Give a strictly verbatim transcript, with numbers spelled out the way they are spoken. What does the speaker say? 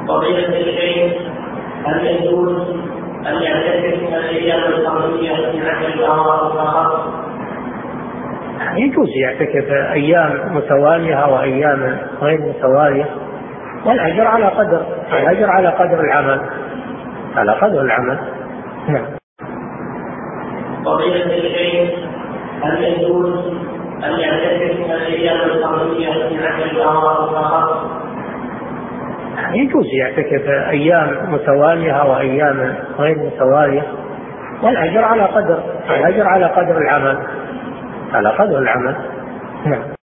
فضيلة الشيخ، هل يجوز أن يعتكف من الأيام الخمسية في عشر الأمراض فقط؟ يجوز يعتكف أيام متوالية وأيام غير متوالية، والأجر على قدر الأجر على قدر العمل على قدر العمل. نعم. فضيلة الشيخ، هل يجوز أن يعتكف من الأيام الخمسية في عشر الأمراض فقط؟ يجوز يعتكف أيام متوالية وأيام غير متوالية، والأجر على قدر الأجر على قدر العمل على قدر العمل. نعم.